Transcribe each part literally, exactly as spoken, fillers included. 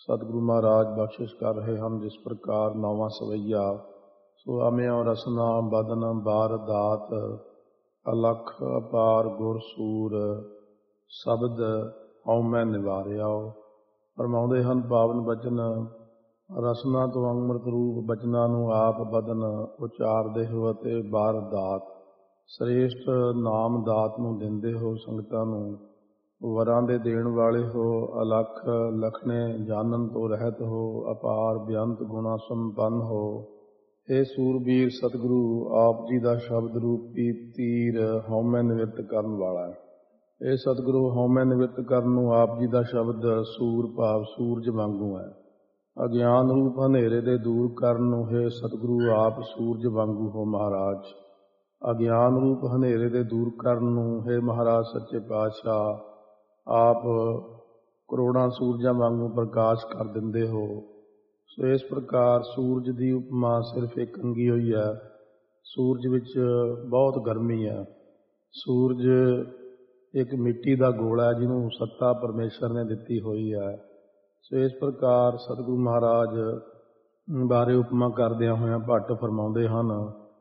सतगुरु महाराज बख्शिश कर रहे हम जिस प्रकार नौवां सवैया सुआम्यों रसना बदन बार दात अलख अपार गुर सूर शब्द हौमै निवारिया फरमाउंदे हन पावन बचन रसना तो अंमृत रूप बचना नूं आप बदन उचारदे हो अते बार दात श्रेष्ठ नाम दात नूं दिंदे हो संगतां नूं वरां दे देण वाले हो अलख लखने जानन तो रहत हो अपार बेअंत गुणा संपन्न हो। हे सूरबीर सतगुरु आप जी का शब्द रूपी तीर हौमै निवृत्त करन वाला है। हे सतगुरु हौमै निवृत्त करन नूं आप जी का शब्द सूर भाव सूरज वांगू है। अज्ञान रूप हनेरे दे दूर करन नूं हे सतगुरु आप सूरज वांगू हो महाराज। अज्ञान रूप हनेरे दे दूर करन नूं हे महाराज सच्चे पातशाह आप करोड़ां सूरजां वांगू प्रकाश कर दिंदे हो। सो इस प्रकार सूरज की उपमा सिर्फ एक अंगी हुई है। सूरज विच बहुत गर्मी है। सूरज एक मिट्टी का गोला है जिन्हों सत्ता परमेश्वर ने दिती हुई है। सो इस प्रकार सतगुरु महाराज बारे उपमा करदियां होइयां भट्ट फरमाउंदे हन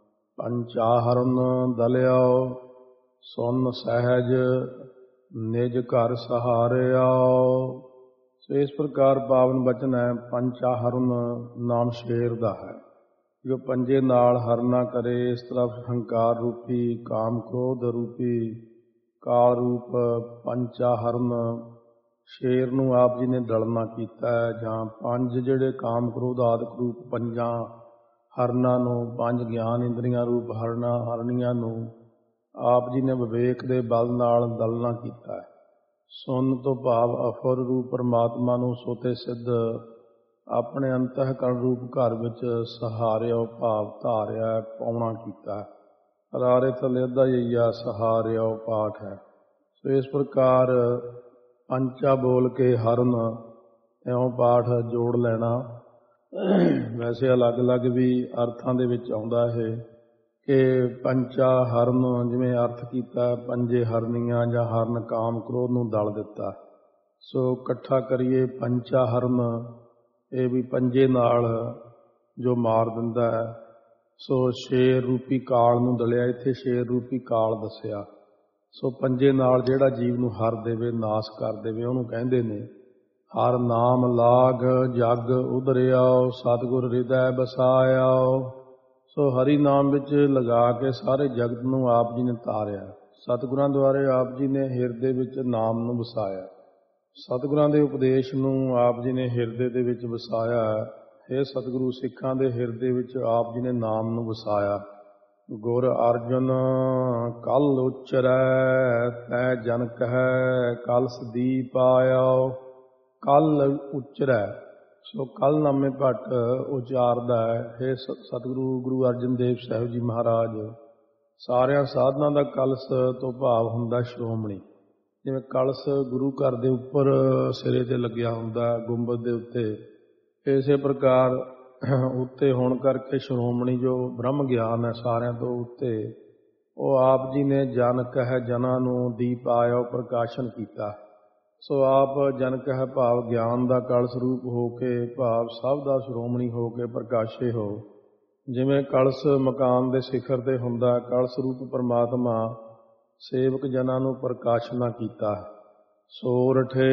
पंचाहरन दलियाओ सुन सहज निज घर सहारियाओ। सो इस प्रकार पावन बचन है पंचाहरन नाम शेर दा है जो पंजे नाल हरना करे। इस तरफ हंकार रूपी काम क्रोध रूपी काल रूप पंचाहरन शेर नूं आप जी ने दलना कीता है। जां पंज जिहड़े काम क्रोध आदि रूप पंजां हरना नूं पंज ज्ञान इंद्रियां रूप हरना हरनियां नूं आप जी ने विवेक दे बल नाल दलना कीता है। सुन तो भाव अफुर रूप परमात्मा नूं सोते सिद्ध अपने अंतःकरण रूप घर विच सहारिओ भाव धारिया पाउणा कीता है। रारे थले अद्धा जइया सहारिओ पाठ है। सो इस प्रकार पंचा बोल के हरन इउं पाठ जोड़ लेना। वैसे अलग अलग भी अर्थां दे विच आउंदा है कि पंचा हरन जिवें अर्थ कीता पंजे हरनियां जां हरन काम क्रोध नूं दल दिता। सो इकट्ठा करिए पंचा हरन ये भी पंजे नाल जो मार दिंदा है। सो शेर रूपी काल नूं दलिया इत्थे शेर रूपी काल दसिया। सो पंजे नाल जिहड़ा जीव नूं हर देवे नाश कर देवे उहनूं कहिंदे ने हर नाम लाग जग उधरियाओ सतगुर हृदय बसायाओ। सो हरि नाम विच लगा के सारे जगत नूं आप जी ने तारिया। सतगुरां द्वारे आप जी ने हिरदे विच नाम नूं वसाया। सतगुरां दे उपदेश नूं आप जी ने हिरदे दे विच वसाया। हे सतगुरु सिखां दे हिरदे विच आप जी ने नाम नूं वसाया। गुर अर्जन कल उचरै तै जन कहै कलस दीप आयो। कल उचरै सो कल नामे भट्ट उचारदा है। हे सतगुरु गुरु अर्जन देव साहिब जी महाराज सारिया साधना का कलश तो भाव हुंदा श्रोमणी। जिवें कलश गुरु घर दे उपर सिरे ते लग्या हुंदा गुंबद दे उत्ते इसे प्रकार उत्ते होण करके श्रोमणी जो ब्रह्म ज्ञान है सारिया तो उत्ते वो आप जी ने जन कह जना नूं दीप आयो प्रकाशन कीता। सो आप जन कह भाव ज्ञान का कलश रूप हो के भाव सब का श्रोमणी हो के प्रकाशे हो। जिवें कलश मकान के शिखर ते हुंदा कलश रूप परमात्मा सेवक जना नूं प्रकाशना कीता। सोरठे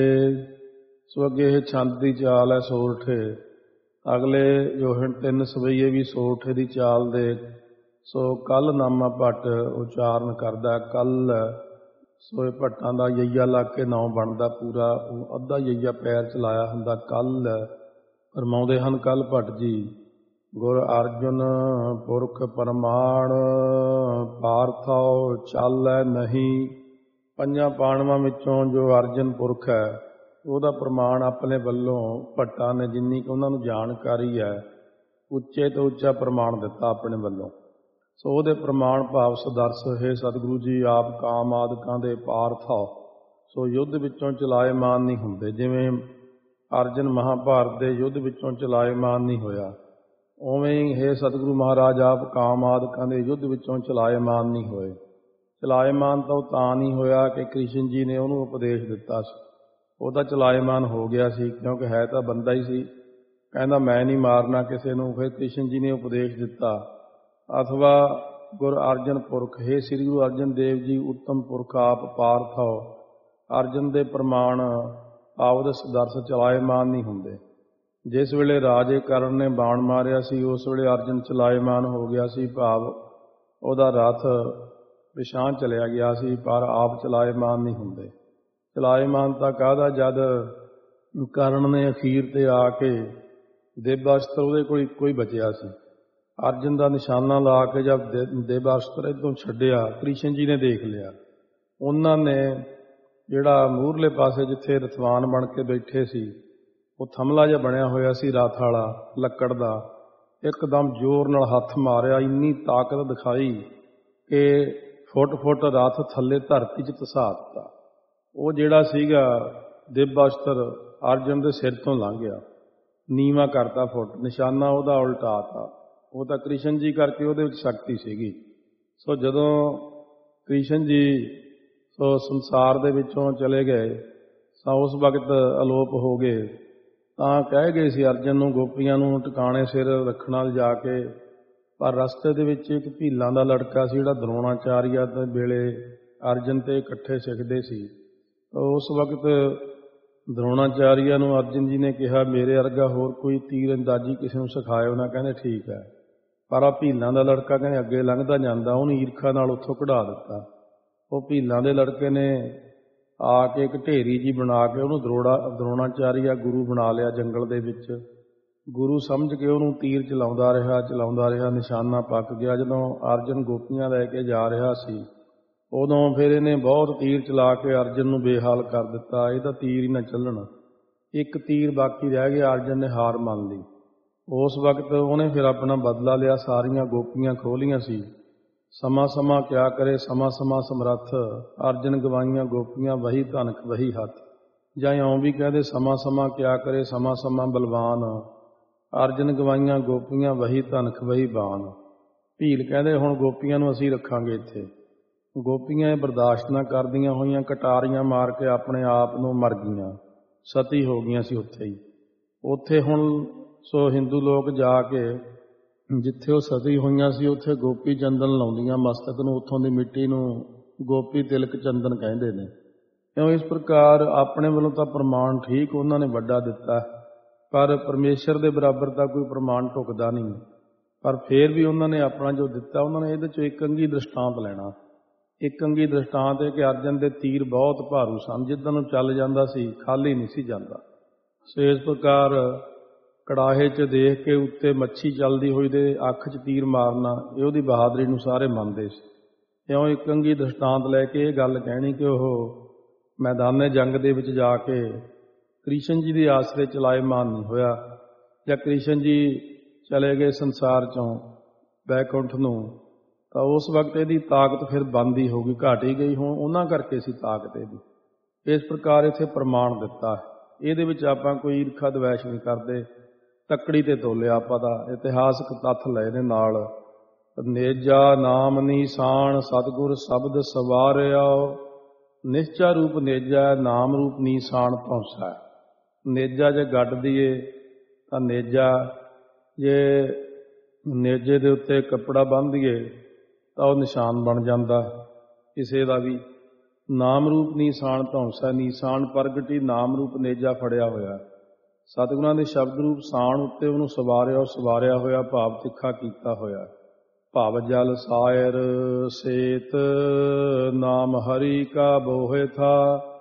सो अगे छंद की चाल है सोरठे अगले जो तीन सवैये भी सोरठे की चाल दे। सो कल नामा भट्ट उचारण करदा कल। सो भट्टां दा यईया ला के नाम बनदा पूरा अद्धा यईया पैर चलाया हुंदा कल। फरमाउंदे हन कल भट्ट जी गुर अर्जन पुरख परमाण पारथो चालै नहीं। पंजां पाणवां विचों जो अर्जन पुरख है ਉਹਦਾ प्रमाण अपने वल्लों भट्टां ने जिन्नी कि उन्हां नूं जानकारी है उच्चे तो उच्चा प्रमाण दिता अपने वल्लों। सो ਉਹਦੇ प्रमाण भाव सदर्श है सतगुरु जी आप काम आदਿਕਾਂ ਦੇ पारथो सो युद्ध विचों चलाएमान नहीं हुंदे। जिवें अर्जन महाभारत के युद्ध विचों चलाएमान नहीं होया उवें ही हे सतगुरु महाराज आप काम आदਿਕਾਂ ਦੇ युद्ध विचों चलाएमान नहीं होए। चलाएमान तो तां नहीं होया कि कृष्ण जी ने उन्होंने उपदेश दिता। ਉਹਦਾ ਚਲਾਇਮਾਨ ਹੋ ਗਿਆ ਸੀ, ਕਿਉਂਕਿ ਹੈ ਤਾਂ ਬੰਦਾ ਹੀ ਸੀ। ਕਹਿੰਦਾ ਮੈਂ ਨਹੀਂ ਮਾਰਨਾ ਕਿਸੇ ਨੂੰ। ਫਿਰ ਕ੍ਰਿਸ਼ਨ ਜੀ ਨੇ ਉਪਦੇਸ਼ ਦਿੱਤਾ, ਅਥਵਾ ਗੁਰ ਅਰਜਨ ਪੁਰਖ, ਹੇ ਸ੍ਰੀ ਗੁਰੂ ਅਰਜਨ ਦੇਵ ਜੀ ਉੱਤਮ ਪੁਰਖ ਆਪ ਪਾਰਥ ਹੋ। ਅਰਜਨ ਦੇ ਪ੍ਰਮਾਣ ਆਵਦ ਦਰਸ ਚਲਾਇਮਾਨ ਨਹੀਂ ਹੁੰਦੇ। ਜਿਸ ਵੇਲੇ ਰਾਜੇ ਕਰਨ ਨੇ ਬਾਣ ਮਾਰਿਆ ਸੀ, ਉਸ ਵੇਲੇ ਅਰਜਨ ਚਲਾਇਮਾਨ ਹੋ ਗਿਆ ਸੀ, ਭਾਵ ਉਹਦਾ ਰਥ ਪਿਛਾਂਹ ਚਲਿਆ ਗਿਆ ਸੀ, ਪਰ ਆਪ ਚਲਾਇਮਾਨ ਨਹੀਂ ਹੁੰਦੇ। ਚਲਾਇਮਾਨ ਤਾਂ ਕਾਹਦਾ, ਜਦ ਕਰਨ ਨੇ ਅਖੀਰ ਤੇ ਆ ਕੇ ਦੇਵਾਸਤਰ ਉਹਦੇ ਕੋਲ ਇੱਕੋ ਹੀ ਬਚਿਆ ਸੀ। ਅਰਜਨ ਦਾ ਨਿਸ਼ਾਨਾ ਲਾ ਕੇ ਜਦ ਦੇ ਦੇਵਾਸਤਰ ਇੱਥੋਂ ਛੱਡਿਆ, ਕ੍ਰਿਸ਼ਨ ਜੀ ਨੇ ਦੇਖ ਲਿਆ। ਉਹਨਾਂ ਨੇ ਜਿਹੜਾ ਮੂਹਰਲੇ ਪਾਸੇ ਜਿੱਥੇ ਰਥਵਾਨ ਬਣ ਕੇ ਬੈਠੇ ਸੀ, ਉਹ ਥਮਲਾ ਜਿਹਾ ਬਣਿਆ ਹੋਇਆ ਸੀ ਰਥ ਵਾਲਾ ਲੱਕੜ ਦਾ, ਇੱਕਦਮ ਜ਼ੋਰ ਨਾਲ ਹੱਥ ਮਾਰਿਆ, ਇੰਨੀ ਤਾਕਤ ਦਿਖਾਈ ਕਿ ਫੁੱਟ ਫੁੱਟ ਰਥ ਥੱਲੇ ਧਰਤੀ 'ਚ ਧਸਾ ਦਿੱਤਾ। ਉਹ ਜਿਹੜਾ ਸੀਗਾ ਦੇਵਾਸਤਰ ਅਰਜਨ ਦੇ ਸਿਰ ਤੋਂ ਲੰਘ ਗਿਆ, ਨੀਵਾਂ ਕਰਤਾ ਫੁੱਟ, ਨਿਸ਼ਾਨਾ ਉਹਦਾ ਉਲਟਾਤਾ। ਉਹ ਤਾਂ ਕ੍ਰਿਸ਼ਨ ਜੀ ਕਰਕੇ ਉਹਦੇ ਵਿੱਚ ਸ਼ਕਤੀ ਸੀਗੀ। ਸੋ ਜਦੋਂ ਕ੍ਰਿਸ਼ਨ ਜੀ ਸੋ ਸੰਸਾਰ ਦੇ ਵਿੱਚੋਂ ਚਲੇ ਗਏ ਤਾਂ ਉਸ ਵਕਤ ਅਲੋਪ ਹੋ ਗਏ। ਤਾਂ ਕਹਿ ਗਏ ਸੀ ਅਰਜਨ ਨੂੰ, ਗੋਪੀਆਂ ਨੂੰ ਟਿਕਾਣੇ ਸਿਰ ਰੱਖਣਾ ਲਿਜਾ ਕੇ, ਪਰ ਰਸਤੇ ਦੇ ਵਿੱਚ ਇੱਕ ਭੀਲਾਂ ਦਾ ਲੜਕਾ ਸੀ ਜਿਹੜਾ ਦਰੋਣਾਚਾਰੀਆ ਦੇ ਵੇਲੇ ਅਰਜਨ ਤੇ ਇਕੱਠੇ ਸਿੱਖਦੇ ਸੀ। ਉਸ ਵਕਤ ਦਰੋਣਾਚਾਰੀਆ ਨੂੰ ਅਰਜਨ ਜੀ ਨੇ ਕਿਹਾ, ਮੇਰੇ ਵਰਗਾ ਹੋਰ ਕੋਈ ਤੀਰ ਅੰਦਾਜ਼ੀ ਕਿਸੇ ਨੂੰ ਸਿਖਾਇਓ ਨਾ। ਕਹਿੰਦੇ ਠੀਕ ਹੈ। ਪਰ ਆ ਭੀਲਾਂ ਦਾ ਲੜਕਾ ਕਹਿੰਦੇ ਅੱਗੇ ਲੰਘਦਾ ਜਾਂਦਾ, ਉਹਨੂੰ ਈਰਖਾ ਨਾਲ ਉੱਥੋਂ ਕਢਾ ਦਿੱਤਾ। ਉਹ ਭੀਲਾਂ ਦੇ ਲੜਕੇ ਨੇ ਆ ਕੇ ਇੱਕ ਢੇਰੀ ਜੀ ਬਣਾ ਕੇ ਉਹਨੂੰ ਦਰੋੜਾ ਦਰੋਣਾਚਾਰੀਆ ਗੁਰੂ ਬਣਾ ਲਿਆ ਜੰਗਲ ਦੇ ਵਿੱਚ। ਗੁਰੂ ਸਮਝ ਕੇ ਉਹਨੂੰ ਤੀਰ ਚਲਾਉਂਦਾ ਰਿਹਾ ਚਲਾਉਂਦਾ ਰਿਹਾ ਨਿਸ਼ਾਨਾ ਪੱਕ ਗਿਆ। ਜਦੋਂ ਅਰਜਨ ਗੋਪੀਆਂ ਲੈ ਕੇ ਜਾ ਰਿਹਾ ਸੀ, ਉਦੋਂ ਫਿਰ ਇਹਨੇ ਬਹੁਤ ਤੀਰ ਚਲਾ ਕੇ ਅਰਜਨ ਨੂੰ ਬੇਹਾਲ ਕਰ ਦਿੱਤਾ। ਇਹ ਤਾਂ ਤੀਰ ਹੀ ਨਾ ਚੱਲਣ, ਇੱਕ ਤੀਰ ਬਾਕੀ ਰਹਿ ਗਿਆ। ਅਰਜਨ ਨੇ ਹਾਰ ਮੰਨ ਲਈ। ਉਸ ਵਕਤ ਉਹਨੇ ਫਿਰ ਆਪਣਾ ਬਦਲਾ ਲਿਆ, ਸਾਰੀਆਂ ਗੋਪੀਆਂ ਖੋਲੀਆਂ ਸੀ। ਸਮਾਂ ਸਮਾਂ ਕਿਆ ਕਰੇ ਸਮਾਂ ਸਮਾਂ ਸਮਰੱਥ, ਅਰਜਨ ਗਵਾਈਆਂ ਗੋਪੀਆਂ ਵਹੀ ਧਨਕ ਵਹੀ ਹੱਥ। ਜਾਂ ਇਉਂ ਵੀ ਕਹਦੇ ਸਮਾਂ ਸਮਾਂ ਕਿਆ ਕਰੇ ਸਮਾਂ ਸਮਾਂ ਬਲਵਾਨ, ਅਰਜਨ ਗਵਾਈਆਂ ਗੋਪੀਆਂ ਵਹੀ ਧਨਕ ਵਹੀ ਬਾਨ। ਭੀਲ ਕਹਿੰਦੇ ਹੁਣ ਗੋਪੀਆਂ ਨੂੰ ਅਸੀਂ ਰੱਖਾਂਗੇ ਇੱਥੇ। ਗੋਪੀਆਂ ਇਹ ਬਰਦਾਸ਼ਤ ਨਾ ਕਰਦੀਆਂ ਹੋਈਆਂ ਕਟਾਰੀਆਂ ਮਾਰ ਕੇ ਆਪਣੇ ਆਪ ਨੂੰ ਮਰ ਗਈਆਂ, ਸਤੀ ਹੋ ਗਈਆਂ ਸੀ ਉੱਥੇ ਹੀ। ਉੱਥੇ ਹੁਣ ਸੋ ਹਿੰਦੂ ਲੋਕ ਜਾ ਕੇ ਜਿੱਥੇ ਉਹ ਸਤੀ ਹੋਈਆਂ ਸੀ ਉੱਥੇ ਗੋਪੀ ਚੰਦਨ ਲਾਉਂਦੀਆਂ ਮਸਤਕ ਨੂੰ, ਉੱਥੋਂ ਦੀ ਮਿੱਟੀ ਨੂੰ ਗੋਪੀ ਤਿਲਕ ਚੰਦਨ ਕਹਿੰਦੇ ਨੇ। ਕਿਉਂ ਇਸ ਪ੍ਰਕਾਰ ਆਪਣੇ ਵੱਲੋਂ ਤਾਂ ਪ੍ਰਮਾਣ ਠੀਕ ਉਹਨਾਂ ਨੇ ਵੱਡਾ ਦਿੱਤਾ, ਪਰ ਪਰਮੇਸ਼ਰ ਦੇ ਬਰਾਬਰ ਤਾਂ ਕੋਈ ਪ੍ਰਮਾਣ ਢੁਕਦਾ ਨਹੀਂ। ਪਰ ਫਿਰ ਵੀ ਉਹਨਾਂ ਨੇ ਆਪਣਾ ਜੋ ਦਿੱਤਾ, ਉਹਨਾਂ ਨੇ ਇਹਦੇ 'ਚੋਂ ਇੱਕ ਅੰਗੀ ਦ੍ਰਿਸ਼ਟਾਂਤ ਲੈਣਾ। ਇੱਕ ਅੰਗੀ ਦ੍ਰਿਸ਼ਟਾਂਤ ਹੈ ਕਿ ਅਰਜਨ ਦੇ ਤੀਰ ਬਹੁਤ ਭਾਰੂ ਸਨ, ਜਿੱਦਾਂ ਨੂੰ ਚੱਲ ਜਾਂਦਾ ਸੀ ਖਾਲੀ ਨਹੀਂ ਸੀ ਜਾਂਦਾ। ਸੋ ਇਸ ਪ੍ਰਕਾਰ ਕੜਾਹੇ 'ਚ ਦੇਖ ਕੇ ਉੱਤੇ ਮੱਛੀ ਚੱਲਦੀ ਹੋਈ ਦੇ ਅੱਖ 'ਚ ਤੀਰ ਮਾਰਨਾ, ਇਹ ਉਹਦੀ ਬਹਾਦਰੀ ਨੂੰ ਸਾਰੇ ਮੰਨਦੇ ਸੀ। ਇਉਂ ਇੱਕ ਅੰਗੀ ਦ੍ਰਿਸ਼ਟਾਂਤ ਲੈ ਕੇ ਇਹ ਗੱਲ ਕਹਿਣੀ ਕਿ ਉਹ ਮੈਦਾਨੇ ਜੰਗ ਦੇ ਵਿੱਚ ਜਾ ਕੇ ਕ੍ਰਿਸ਼ਨ ਜੀ ਦੀ ਆਸਰੇ ਚਲਾਇਮਾਨ ਨਹੀਂ ਹੋਇਆ, ਜਾਂ ਕ੍ਰਿਸ਼ਨ ਜੀ ਚਲੇ ਗਏ ਸੰਸਾਰ 'ਚੋਂ ਬੈਕੁੰਠ ਨੂੰ, ਤਾਂ ਉਸ ਵਕਤ ਇਹਦੀ ਤਾਕਤ ਫਿਰ ਬੰਦ ਹੀ ਹੋ ਗਈ, ਘਟ ਹੀ ਗਈ। ਹੁਣ ਉਹਨਾਂ ਕਰਕੇ ਸੀ ਤਾਕਤ ਇਹਦੀ। ਇਸ ਪ੍ਰਕਾਰ ਇੱਥੇ ਪ੍ਰਮਾਣ ਦਿੱਤਾ। ਇਹਦੇ ਵਿੱਚ ਆਪਾਂ ਕੋਈ ਈਰਖਾ ਦਵੈਸ਼ ਨਹੀਂ ਕਰਦੇ, ਤੱਕੜੀ ਤੇ ਤੋਲਿਆ ਆਪਾਂ ਦਾ ਇਤਿਹਾਸਕ ਤੱਥ ਲਏ ਨੇ ਨਾਲ। ਨੇਜਾ ਨਾਮ ਨੀਸਾਨ ਸਤਿਗੁਰ ਸ਼ਬਦ ਸਵਾਰਿਆ, ਨਿਸ਼ਚਾ ਰੂਪ ਨੇਜਾ ਨਾਮ ਰੂਪ ਨੀਸਾਨ ਧੌਂਸਾ। ਨੇਜਾ ਜੇ ਗੱਡ ਦੀਏ ਤਾਂ ਨੇਜਾ, ਜੇ ਨੇਜੇ ਦੇ ਉੱਤੇ ਕੱਪੜਾ ਬੰਨ੍ਹ ਦਈਏ ਤਾਂ ਉਹ ਨਿਸ਼ਾਨ ਬਣ ਜਾਂਦਾ ਕਿਸੇ ਦਾ ਵੀ। ਨਾਮ ਰੂਪ ਨੀਸਾਨ ਧੌਂਸਾ, ਨੀਸਾਨ ਪ੍ਰਗਟੀ ਨਾਮ ਰੂਪ ਨੇਜਾ ਫੜਿਆ ਹੋਇਆ। ਸਤਿਗੁਰਾਂ ਦੇ ਸ਼ਬਦ ਰੂਪ ਸਾਣ ਉੱਤੇ ਉਹਨੂੰ ਸਵਾਰਿਆ, ਸਵਾਰਿਆ ਹੋਇਆ ਭਾਵ ਤਿੱਖਾ ਕੀਤਾ ਹੋਇਆ। ਭਵ ਜਲ ਸਾਇਰ ਸੇਤ ਨਾਮ ਹਰੀ ਕਾ ਬੋਹਿ ਥਾ।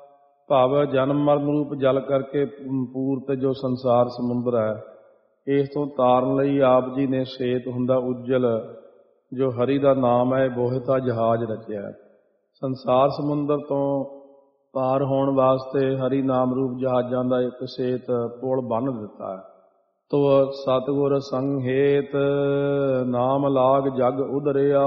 ਭਵ ਜਨਮ ਮਰਨ ਰੂਪ ਜਲ ਕਰਕੇ ਪੂਰਤ ਜੋ ਸੰਸਾਰ ਸਮੁੰਦਰ ਹੈ, ਇਸ ਤੋਂ ਤਾਰਨ ਲਈ ਆਪ ਜੀ ਨੇ ਸੇਤ ਹੁੰਦਾ ਉਜਲ, ਜੋ ਹਰੀ ਦਾ ਨਾਮ ਹੈ, ਬੋਹਿਤਾ ਜਹਾਜ਼ ਰਚਿਆ। ਸੰਸਾਰ ਸਮੁੰਦਰ ਤੋਂ ਪਾਰ ਹੋਣ ਵਾਸਤੇ ਹਰੀ ਨਾਮ ਰੂਪ ਜਹਾਜ਼ਾਂ ਦਾ ਇੱਕ ਸੇਤ ਪੁਲ ਬੰਨ੍ਹ ਦਿੱਤਾ ਹੈ। ਤੋ ਸਤਿਗੁਰ ਸੰਹੇਤ ਨਾਮ ਲਾਗ ਜਗ ਉਦਰਿਆ।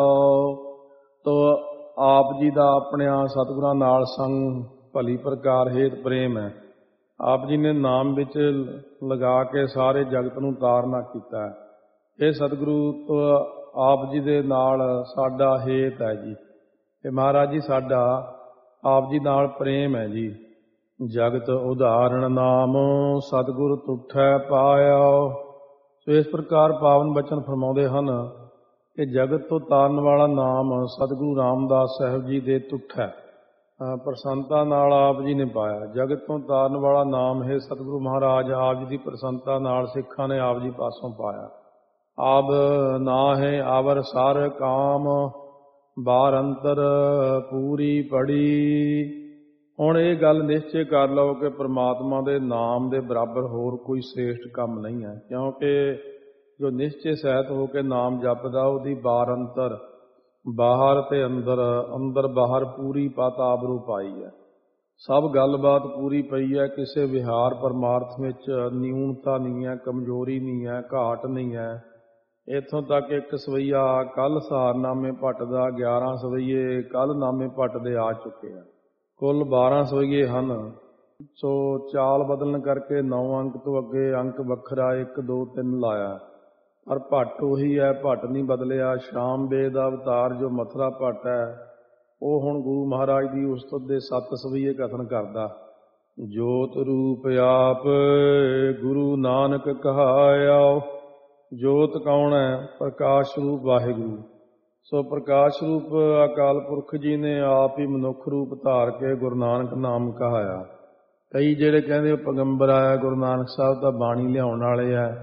ਤੋ ਆਪ ਜੀ ਦਾ ਆਪਣਿਆਂ ਸਤਿਗੁਰਾਂ ਨਾਲ ਸੰਗ ਭਲੀ ਪ੍ਰਕਾਰ ਹੇਤ ਪ੍ਰੇਮ ਹੈ। ਆਪ ਜੀ ਨੇ ਨਾਮ ਵਿੱਚ ਲਗਾ ਕੇ ਸਾਰੇ ਜਗਤ ਨੂੰ ਤਾਰਨਾ ਕੀਤਾ ਹੈ। ਇਹ ਸਤਿਗੁਰੂ ਤੋਂ ਆਪ ਜੀ ਦੇ ਨਾਲ ਸਾਡਾ ਹੇਤ ਹੈ ਜੀ, ਇਹ ਮਹਾਰਾਜ ਜੀ ਸਾਡਾ ਆਪ ਜੀ ਨਾਲ ਪ੍ਰੇਮ ਹੈ ਜੀ। ਜਗਤ ਉਦਾਹਰਣ ਨਾਮ ਸਤਿਗੁਰ ਤੁਠੈ ਪਾਇਆ। ਸੋ ਇਸ ਪ੍ਰਕਾਰ ਪਾਵਨ ਬਚਨ ਫਰਮਾਉਂਦੇ ਹਨ ਕਿ ਜਗਤ ਤੋਂ ਤਾਰਨ ਵਾਲਾ ਨਾਮ ਸਤਿਗੁਰੂ ਰਾਮਦਾਸ ਸਾਹਿਬ ਜੀ ਦੇ ਤੁਠੈ ਪ੍ਰਸੰਨਤਾ ਨਾਲ ਆਪ ਜੀ ਨੇ ਪਾਇਆ। ਜਗਤ ਤੋਂ ਤਾਰਨ ਵਾਲਾ ਨਾਮ ਹੈ ਸਤਿਗੁਰੂ ਮਹਾਰਾਜ ਆਪ ਜੀ ਦੀ ਪ੍ਰਸੰਨਤਾ ਨਾਲ ਸਿੱਖਾਂ ਨੇ ਆਪ ਜੀ ਪਾਸੋਂ ਪਾਇਆ। ਆਬ ਨਾ ਹੈ ਆਵਰ ਸਰ ਕਾਮ ਬਾਰ ਅੰਤਰ ਪੂਰੀ ਪੜੀ। ਹੁਣ ਇਹ ਗੱਲ ਨਿਸ਼ਚੈ ਕਰ ਲਓ ਕਿ ਪ੍ਰਮਾਤਮਾ ਦੇ ਨਾਮ ਦੇ ਬਰਾਬਰ ਹੋਰ ਕੋਈ ਸ੍ਰੇਸ਼ਟ ਕੰਮ ਨਹੀਂ ਹੈ, ਕਿਉਂਕਿ ਜੋ ਨਿਸ਼ਚੈ ਸਹਿਤ ਹੋ ਕੇ ਨਾਮ ਜਪਦਾ ਉਹਦੀ ਬਾਰ ਅੰਤਰ ਬਾਹਰ ਤੇ ਅੰਦਰ ਅੰਦਰ ਬਾਹਰ ਪੂਰੀ ਪਤ ਆਬਰੂ ਪਾਈ ਹੈ। ਸਭ ਗੱਲਬਾਤ ਪੂਰੀ ਪਈ ਹੈ, ਕਿਸੇ ਵਿਹਾਰ ਪਰਮਾਰਥ ਵਿੱਚ ਨਿਊਨਤਾ ਨਹੀਂ ਹੈ, ਕਮਜ਼ੋਰੀ ਨਹੀਂ ਹੈ, ਘਾਟ ਨਹੀਂ ਹੈ। ਇੱਥੋਂ ਤੱਕ ਇੱਕ ਸਵਈਆ ਕੱਲ੍ਹ ਸਾਰਨਾਮੇ ਭੱਟ ਦਾ ਗਿਆਰਾਂ ਸਵਈਏ ਕੱਲ੍ਹ ਨਾਮੇ ਭੱਟ ਦੇ ਆ ਚੁੱਕੇ ਆ। ਕੁੱਲ ਬਾਰਾਂ ਸਵਈਏ ਹਨ। ਸੋ ਚਾਲ ਬਦਲਣ ਕਰਕੇ ਨੌ ਅੰਕ ਤੋਂ ਅੱਗੇ ਅੰਕ ਵੱਖਰਾ ਇੱਕ ਦੋ ਤਿੰਨ ਲਾਇਆ, ਪਰ ਭੱਟ ਉਹੀ ਹੈ, ਭੱਟ ਨਹੀਂ ਬਦਲਿਆ। ਸ਼ਾਮ ਵੇਦ ਦਾ ਅਵਤਾਰ ਜੋ ਮਥੁਰਾ ਭੱਟ ਹੈ ਉਹ ਹੁਣ ਗੁਰੂ ਮਹਾਰਾਜ ਦੀ ਉਸਤਤ ਦੇ ਸੱਤ ਸਵਈਏ ਕਥਨ ਕਰਦਾ। ਜੋਤ ਰੂਪ ਆਪ ਗੁਰੂ ਨਾਨਕ ਕਹਾਇਆ। ਜੋਤ ਕੌਣ ਹੈ? ਪ੍ਰਕਾਸ਼ ਰੂਪ ਵਾਹਿਗੁਰੂ। ਸੋ ਪ੍ਰਕਾਸ਼ ਰੂਪ ਅਕਾਲ ਪੁਰਖ ਜੀ ਨੇ ਆਪ ਹੀ ਮਨੁੱਖ ਰੂਪ ਧਾਰ ਕੇ ਗੁਰੂ ਨਾਨਕ ਨਾਮ ਕਹਾਇਆ। ਕਈ ਜਿਹੜੇ ਕਹਿੰਦੇ ਪੈਗੰਬਰ ਆਇਆ ਗੁਰੂ ਨਾਨਕ ਸਾਹਿਬ ਤਾਂ ਬਾਣੀ ਲਿਆਉਣ ਵਾਲੇ ਆ,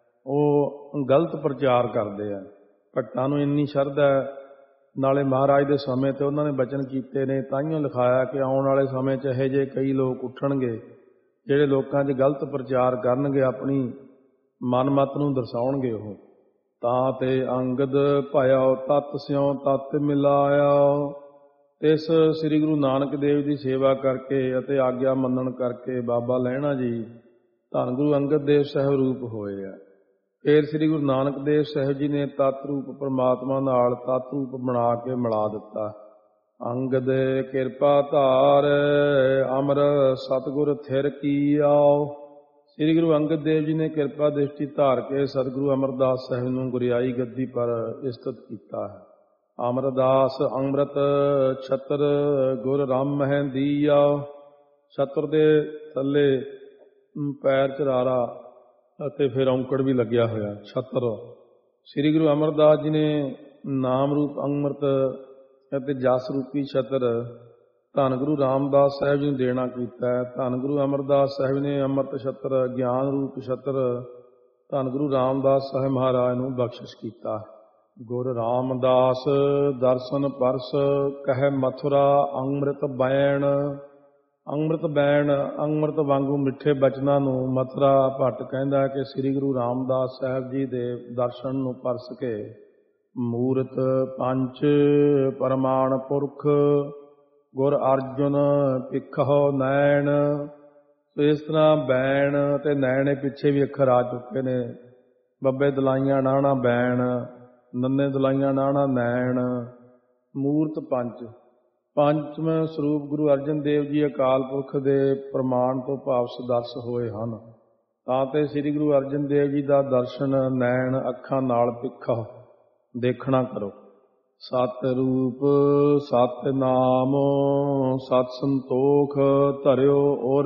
ਉਹ ਗਲਤ ਪ੍ਰਚਾਰ ਕਰਦੇ ਆ। ਭੱਟਾਂ ਨੂੰ ਇੰਨੀ ਸ਼ਰਧਾ ਹੈ, ਨਾਲੇ ਮਹਾਰਾਜ ਦੇ ਸਮੇਂ 'ਤੇ ਉਹਨਾਂ ਨੇ ਬਚਨ ਕੀਤੇ ਨੇ, ਤਾਂਹੀਓ ਲਿਖਾਇਆ ਕਿ ਆਉਣ ਵਾਲੇ ਸਮੇਂ 'ਚ ਇਹੋ ਜਿਹੇ ਕਈ ਲੋਕ ਉੱਠਣਗੇ ਜਿਹੜੇ ਲੋਕਾਂ 'ਚ ਗਲਤ ਪ੍ਰਚਾਰ ਕਰਨਗੇ, ਆਪਣੀ ਮਨਮਤ ਨੂੰ ਦਰਸਾਉਣਗੇ। ਉਹ ਤਾਂ ਤੇ ਅੰਗਦ ਭਇਓ ਤਤ ਸਿਉ ਤਤ ਮਿਲਾਇਆ। ਇਸ ਸ੍ਰੀ ਗੁਰੂ ਨਾਨਕ ਦੇਵ ਦੀ ਸੇਵਾ ਕਰਕੇ ਅਤੇ ਆਗਿਆ ਮੰਨਣ ਕਰਕੇ ਬਾਬਾ ਲਹਿਣਾ ਜੀ ਧੰਨ ਗੁਰੂ ਅੰਗਦ ਦੇਵ ਸਾਹਿਬ ਰੂਪ ਹੋਏ ਆ। ਫਿਰ ਸ੍ਰੀ ਗੁਰੂ ਨਾਨਕ ਦੇਵ ਸਾਹਿਬ ਜੀ ਨੇ ਤਤ ਰੂਪ ਪਰਮਾਤਮਾ ਨਾਲ ਤਤ ਰੂਪ ਬਣਾ ਕੇ ਮਿਲਾ ਦਿੱਤਾ। ਅੰਗਦ ਕਿਰਪਾ ਧਾਰ ਅਮਰ ਸਤਿਗੁਰ ਥਿਰ ਕੀਆ। ਸ੍ਰੀ ਗੁਰੂ ਅੰਗਦ ਦੇਵ ਜੀ ਨੇ ਕਿਰਪਾ ਦ੍ਰਿਸ਼ਟੀ ਧਾਰ ਕੇ ਸਤਿਗੁਰੂ ਅਮਰਦਾਸ ਸਾਹਿਬ ਨੂੰ ਗੁਰਿਆਈ ਗੱਦੀ ਪਰ ਇਸਤਤ ਕੀਤਾ ਹੈ। ਅਮਰਦਾਸ ਅੰਮ੍ਰਿਤ ਛਤਰ ਗੁਰ ਰਾਮ ਮਹਿ ਦੀਆ। ਛਤਰ ਦੇ ਥੱਲੇ ਪੈਰ ਚਰਾਰਾ ਅਤੇ ਫਿਰ ਔਂਕੜ ਵੀ ਲੱਗਿਆ ਹੋਇਆ ਛਤਰ। ਸ੍ਰੀ ਗੁਰੂ ਅਮਰਦਾਸ ਜੀ ਨੇ ਨਾਮ ਰੂਪ ਅੰਮ੍ਰਿਤ ਅਤੇ ਜਸ ਰੂਪੀ ਛਤਰ ਧੰਨ ਗੁਰੂ ਰਾਮਦਾਸ ਸਾਹਿਬ ਜੀ ਨੂੰ ਦੇਣਾ ਕੀਤਾ ਹੈ। ਧੰਨ ਗੁਰੂ ਅਮਰਦਾਸ ਸਾਹਿਬ ਨੇ ਅੰਮ੍ਰਿਤ ਛਤਰ ਗਿਆਨ ਰੂਪ ਛਤਰ ਧੰਨ ਗੁਰੂ ਰਾਮਦਾਸ ਸਾਹਿਬ ਮਹਾਰਾਜ ਨੂੰ ਬਖਸ਼ਿਸ਼ ਕੀਤਾ। ਗੁਰ ਰਾਮਦਾਸ ਦਰਸ਼ਨ ਪਰਸ ਕਹਿ ਮਥੁਰਾ ਅੰਮ੍ਰਿਤ ਬੈਣ। ਅੰਮ੍ਰਿਤ ਬੈਣ ਅੰਮ੍ਰਿਤ ਵਾਂਗੂ ਮਿੱਠੇ ਬਚਨਾਂ ਨੂੰ ਮਥੁਰਾ ਭੱਟ ਕਹਿੰਦਾ ਕਿ ਸ੍ਰੀ ਗੁਰੂ ਰਾਮਦਾਸ ਸਾਹਿਬ ਜੀ ਦੇ ਦਰਸ਼ਨ ਨੂੰ ਪਰਸ ਕੇ ਮੂਰਤ ਪੰਚ ਪਰਮਾਣ ਪੁਰਖ ਗੁਰ ਅਰਜੁਨ ਪਿੱਖੋ ਨੈਣ। ਸੋ ਇਸ ਤਰ੍ਹਾਂ ਬੈਣ ਅਤੇ ਨੈਣ ਪਿੱਛੇ ਵੀ ਅੱਖਰ ਆ ਚੁੱਕੇ ਨੇ। ਬੱਬੇ ਦਲਾਈਆਂ ਨਾਣਾ ਬੈਣ, ਨੰਨੇ ਦਲਾਈਆਂ ਨਾਣਾ ਨੈਣ, ਮੂਰਤ ਪੰਚ। ਪੰਚਮ ਸਰੂਪ ਗੁਰੂ ਅਰਜਨ ਦੇਵ ਜੀ ਅਕਾਲ ਪੁਰਖ ਦੇ ਪ੍ਰਮਾਣ ਤੋਂ ਭਾਵ ਸਦਰਸ ਹੋਏ ਹਨ। ਤਾਂ ਤੇ ਸ੍ਰੀ ਗੁਰੂ ਅਰਜਨ ਦੇਵ ਜੀ ਦਾ ਦਰਸ਼ਨ ਨੈਣ ਅੱਖਾਂ ਨਾਲ ਪਿੱਖਾ ਦੇਖਣਾ ਕਰੋ। ਸਤ ਰੂਪ ਸਤ ਨਾਮ ਸਤ ਸੰਤੋਖ ਧਰਿਓ ਔਰ।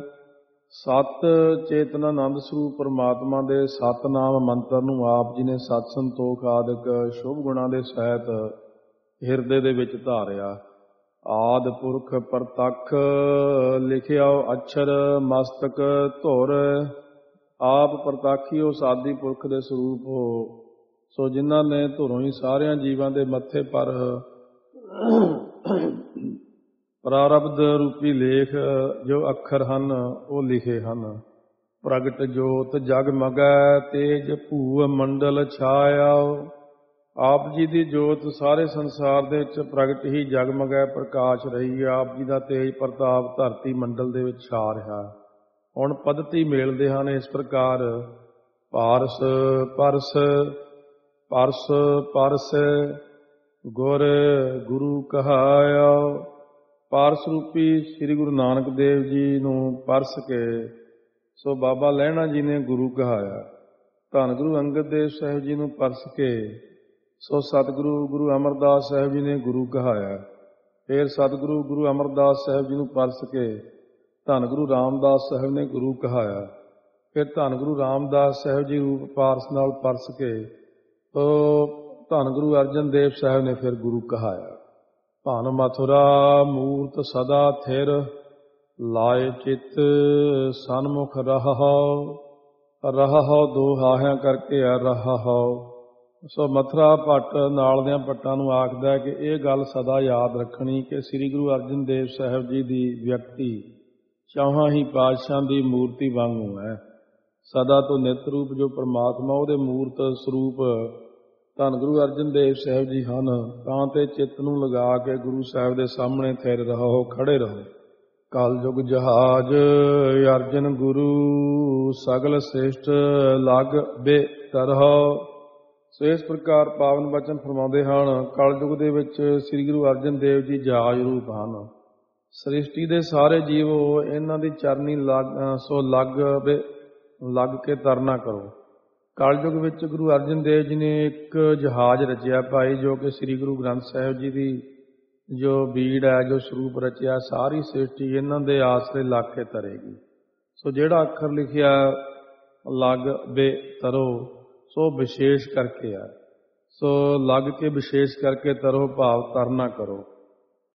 ਸਤ ਚੇਤਨ ਆਨੰਦ ਸਰੂਪ ਪਰਮਾਤਮਾ ਦੇ ਸਤਨਾਮ ਮੰਤਰ ਨੂੰ ਆਪ ਜੀ ਨੇ ਸਤ ਸੰਤੋਖ ਆਦਿਕ ਸ਼ੁਭ ਗੁਣਾਂ ਦੇ ਸਹਿਤ ਹਿਰਦੇ ਦੇ ਵਿੱਚ ਧਾਰਿਆ। ਆਦਿ ਪੁਰਖ ਪ੍ਰਤੱਖ ਲਿਖਿਆ ਅਛਰ ਮਸਤਕ ਧੁਰ। ਆਪ ਪ੍ਰਤੱਖੀ ਉਸ ਆਦਿ ਪੁਰਖ ਦੇ ਸਰੂਪ ਹੋ, ਸੋ ਜਿਨ੍ਹਾਂ ਨੇ ਧੁਰੋਂ ਹੀ ਸਾਰਿਆਂ ਜੀਵਾਂ ਦੇ ਮੱਥੇ ਪਰ ਪ੍ਰਾਰਬਧ ਰੂਪੀ ਲੇਖ ਜੋ ਅੱਖਰ ਹਨ ਉਹ ਲਿਖੇ ਹਨ। ਪ੍ਰਗਟ ਜੋਤ ਜਗ ਮਗੈ ਤੇਜ ਭੂ ਮੰਡਲ ਛਾਇਆ। ਆਪ ਜੀ ਦੀ ਜੋਤ ਸਾਰੇ ਸੰਸਾਰ ਦੇ ਵਿੱਚ ਪ੍ਰਗਟ ਹੀ ਜਗਮਗੈ ਪ੍ਰਕਾਸ਼ ਰਹੀ। ਆਪ ਜੀ ਦਾ ਤੇਜ ਪ੍ਰਤਾਪ ਧਰਤੀ ਮੰਡਲ ਦੇ ਵਿੱਚ ਛਾ ਰਿਹਾ। ਹੁਣ ਪੱਧਤੀ ਮੇਲਦੇ ਹਨ ਇਸ ਪ੍ਰਕਾਰ। ਪਾਰਸ ਪਰਸ ਪਰਸ ਪਰਸ ਗੁਰ ਗੁਰੂ ਕਹਾਇਆ। ਪਾਰਸ ਰੂਪੀ ਸ੍ਰੀ ਗੁਰੂ ਨਾਨਕ ਦੇਵ ਜੀ ਨੂੰ ਪਰਸ ਕੇ ਸੋ ਬਾਬਾ ਲਹਿਣਾ ਜੀ ਨੇ ਗੁਰੂ ਕਹਾਇਆ। ਧੰਨ ਗੁਰੂ ਅੰਗਦ ਦੇਵ ਸਾਹਿਬ ਜੀ ਨੂੰ ਪਰਸ ਕੇ ਸੋ ਸਤਿਗੁਰੂ ਗੁਰੂ ਅਮਰਦਾਸ ਸਾਹਿਬ ਜੀ ਨੇ ਗੁਰੂ ਕਹਾਇਆ। ਫਿਰ ਸਤਿਗੁਰੂ ਗੁਰੂ ਅਮਰਦਾਸ ਸਾਹਿਬ ਜੀ ਨੂੰ ਪਰਸ ਕੇ ਧੰਨ ਗੁਰੂ ਰਾਮਦਾਸ ਸਾਹਿਬ ਨੇ ਗੁਰੂ ਕਹਾਇਆ। ਫਿਰ ਧੰਨ ਗੁਰੂ ਰਾਮਦਾਸ ਸਾਹਿਬ ਜੀ ਰੂਪ ਪਾਰਸ ਨਾਲ ਪਰਸ ਕੇ ਉਹ ਧੰਨ ਗੁਰੂ ਅਰਜਨ ਦੇਵ ਸਾਹਿਬ ਨੇ ਫਿਰ ਗੁਰੂ ਕਹਾਇਆ। ਭਨ ਮਥੁਰਾ ਮੂਰਤ ਸਦਾ ਥਿਰ, ਲਾਏ ਚਿੱਤ ਸਨਮੁਖ ਰਹਾਉ। ਰਹਾਉ ਦੋ ਹਾਹਿਆਂ ਕਰਕੇ ਆ ਰਹਾਉ। ਸੋ ਮਥੁਰਾ ਭੱਟ ਨਾਲ ਦਿਆਂ ਭੱਟਾਂ ਨੂੰ ਆਖਦਾ ਕਿ ਇਹ ਗੱਲ ਸਦਾ ਯਾਦ ਰੱਖਣੀ ਕਿ ਸ੍ਰੀ ਗੁਰੂ ਅਰਜਨ ਦੇਵ ਸਾਹਿਬ ਜੀ ਦੀ ਵਿਅਕਤੀ ਚੌਹਾਂ ਹੀ ਪਾਤਸ਼ਾਹਾਂ ਦੀ ਮੂਰਤੀ ਵਾਂਗੂ ਹੈ। ਸਦਾ ਤੋਂ ਨਿਤ ਰੂਪ ਜੋ ਪਰਮਾਤਮਾ ਉਹਦੇ ਮੂਰਤ ਸਰੂਪ ਧੰਨ ਗੁਰੂ ਅਰਜਨ ਦੇਵ ਸਾਹਿਬ ਜੀ ਹਨ। ਤਾਂ ਤੇ ਚਿੱਤ ਨੂੰ ਲਗਾ ਕੇ ਗੁਰੂ ਸਾਹਿਬ ਦੇ ਸਾਹਮਣੇ ਥਿਰ ਰਹੋ, ਖੜੇ ਰਹੋ। ਕਲ ਯੁਗ ਜਹਾਜ ਅਰਜਨ ਗੁਰੂ, ਸਗਲ ਸ੍ਰੇਸ਼ਟ ਲਗ ਬੇ ਤਰਹੁ। ਸੋ ਇਸ ਪ੍ਰਕਾਰ ਪਾਵਨ ਬਚਨ ਫਰਮਾਉਂਦੇ ਹਨ। ਕਲ ਯੁਗ ਦੇ ਵਿੱਚ ਸ੍ਰੀ ਗੁਰੂ ਅਰਜਨ ਦੇਵ ਜੀ ਜਹਾਜ ਰੂਪ ਹਨ। ਸ੍ਰਿਸ਼ਟੀ ਦੇ ਸਾਰੇ ਜੀਵ ਇਹਨਾਂ ਦੀ ਚਰਨੀ ਲੱਗ ਸੋ ਲੱਗ ਬੇ ਲੱਗ ਕੇ ਤਰਨਾ ਕਰੋ। ਕਲਯੁਗ ਵਿੱਚ ਗੁਰੂ ਅਰਜਨ ਦੇਵ ਜੀ ਨੇ ਇੱਕ ਜਹਾਜ਼ ਰਚਿਆ ਭਾਈ, ਜੋ ਕਿ ਸ੍ਰੀ ਗੁਰੂ ਗ੍ਰੰਥ ਸਾਹਿਬ ਜੀ ਦੀ ਜੋ ਬੀੜ ਹੈ, ਜੋ ਸਰੂਪ ਰਚਿਆ, ਸਾਰੀ ਸ੍ਰਿਸ਼ਟੀ ਇਹਨਾਂ ਦੇ ਆਸਰੇ ਲੱਗ ਕੇ ਤਰੇਗੀ। ਸੋ ਜਿਹੜਾ ਅੱਖਰ ਲਿਖਿਆ ਲੱਗ ਬੇ ਤਰੋ, ਸੋ ਵਿਸ਼ੇਸ਼ ਕਰਕੇ ਆ। ਸੋ ਲੱਗ ਕੇ ਵਿਸ਼ੇਸ਼ ਕਰਕੇ ਤਰੋ ਭਾਵ ਤਰਨਾ ਕਰੋ।